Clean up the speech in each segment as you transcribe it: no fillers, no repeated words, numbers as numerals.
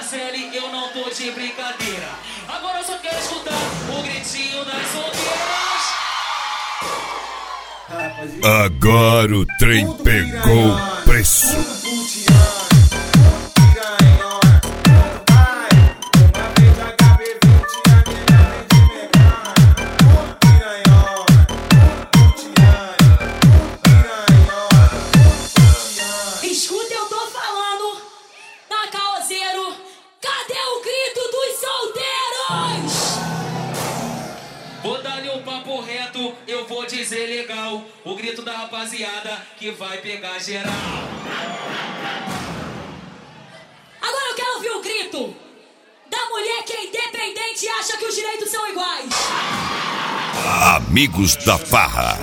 Marcele, eu não tô de brincadeira. Agora eu só quero escutar o gritinho das solteiras. Agora o trem pegou preço. Escuta, eu tô falando na Causeiro. Cadê o grito dos solteiros? Vou dar-lhe um papo reto, eu vou dizer legal. O grito da rapaziada que vai pegar geral. Agora eu quero ouvir o grito da mulher que é independente e acha que os direitos são iguais. Amigos da Farra.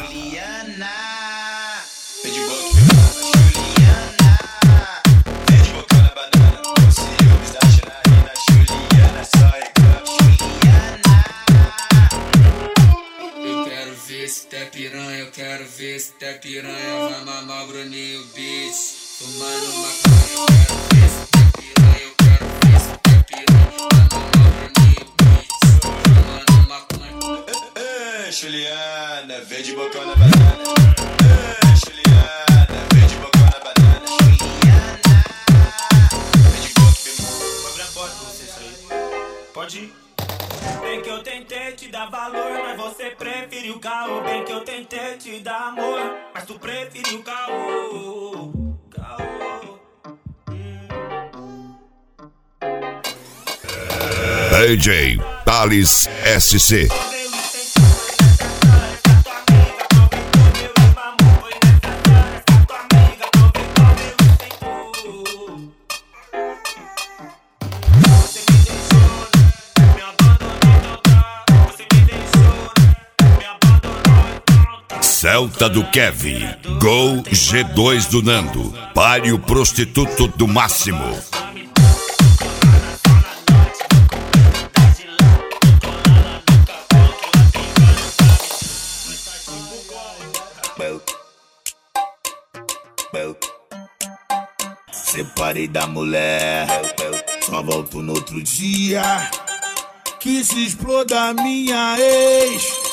Eu quero ver se tá piranha, vai mamar o Bruninho Beat, fumando maconha. Eu quero ver se tá piranha, eu quero ver se tá piranha, vai mamar o Bruninho Beat, fumando maconha. Juliana, vem de bocão na banana. Juliana, vem de bocão na banana. Juliana, vem de boca e vou abrir a porta pra você sair. Pode ir. Bem que eu tentei te dar valor, mas você preferiu caô. Bem que eu tentei te dar amor, mas tu preferiu caô. DJ Thales SC. Celta do Kevin, Gol G2 do Nando, pare o prostituto do Máximo. Separei da mulher, só volto no outro dia. Que se exploda a minha ex.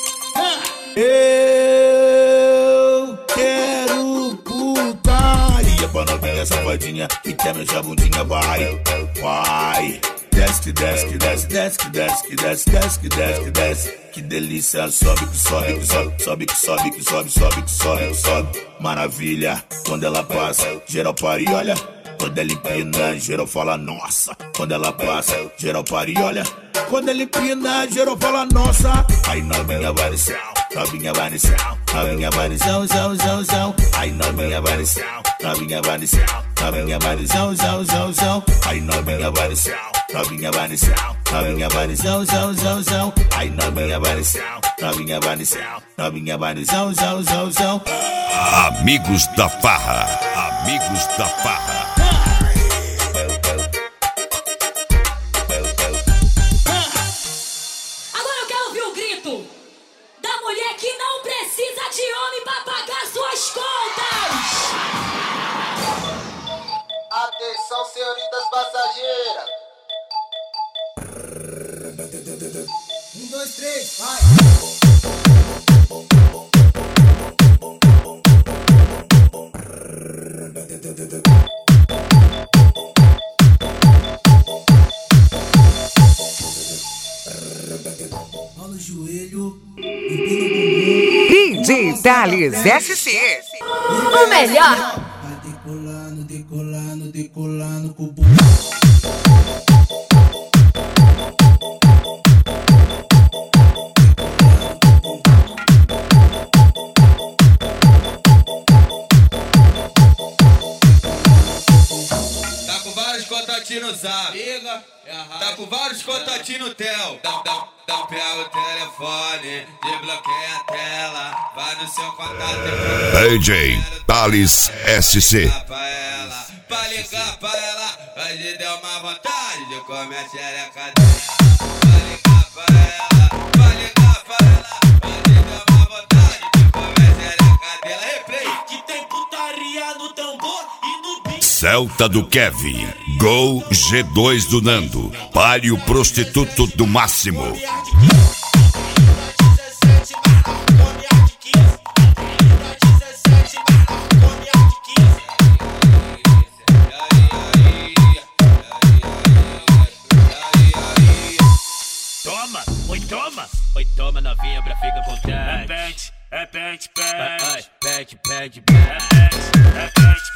Eu quero putaria pra novinha safadinha que quer minha bundinha, vai, vai. Desce que desce, que desce, desce que desce, que desce, desce que desce, que desce. Que delícia, sobe que sobe, que sobe, sobe que sobe, que sobe, sobe que sobe, que sobe. Maravilha, quando ela passa, geral para e olha. Quando ela empina, geral fala nossa. Quando ela passa, geral para e olha. Quando ela empina, geral fala nossa. Aí novinha vai no céu, novinha vai no céu, novinha vai no céu, céu, céu, céu. Aí novinha vai no céu, novinha vai no céu, novinha vai no céu, céu, céu, céu. Aí novinha vai no céu, novinha vai no céu, novinha vai no céu, céu, céu, céu. Aí novinha vai no céu, novinha vai no céu, novinha vai no céu, céu, céu, céu. Amigos da Farra, amigos da Farra. Agora eu quero ouvir o grito da mulher que não precisa de homem pra pagar suas contas. Atenção, senhoritas passageiras. 1, 2, 3, vai! Mão no joelho, DJ Thales SC. O melhor. vai decolando, decolando, decolando com o bumbum. Tá com vários contatinhos no zap. Liga. Tá com vários contatinhos no tel. Então pega o telefone, desbloqueia a tela. Vai no seu contato e DJ Thales SC. pra ligar pra ela. Hoje deu uma vontade de comer a xereca dela. Pra ligar pra ela, pra ligar pra ela. Hoje deu uma vontade de comer a xereca dela. Replay. Que tem putaria no tambor e no beat. Celta do Kevin, Gol G2 do Nando, Páreo Prostituto do Máximo. Oi, toma novinha pra ficar contente. É pente, pente, pente, pente, pente, é pente,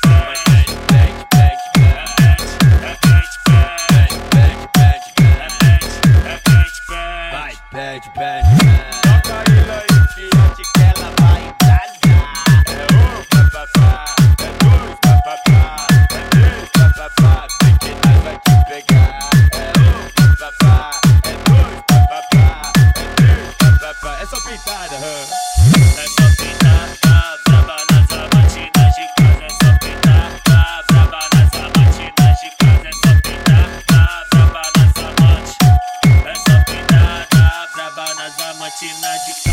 vai, pede, toca ele aí, filhote, que ela vai entalhar. É um papapá, é dois papapá, é três papapá, vem que nós vai te pegar. É um papapá, é dois papapá, é três papapá, é só pintada, é só pintada, braba nas amatinas de casa, é só pintada, braba nas amatinas de casa, é só pintada, braba nas amantes, é só pintada, braba nas amatinas de casa.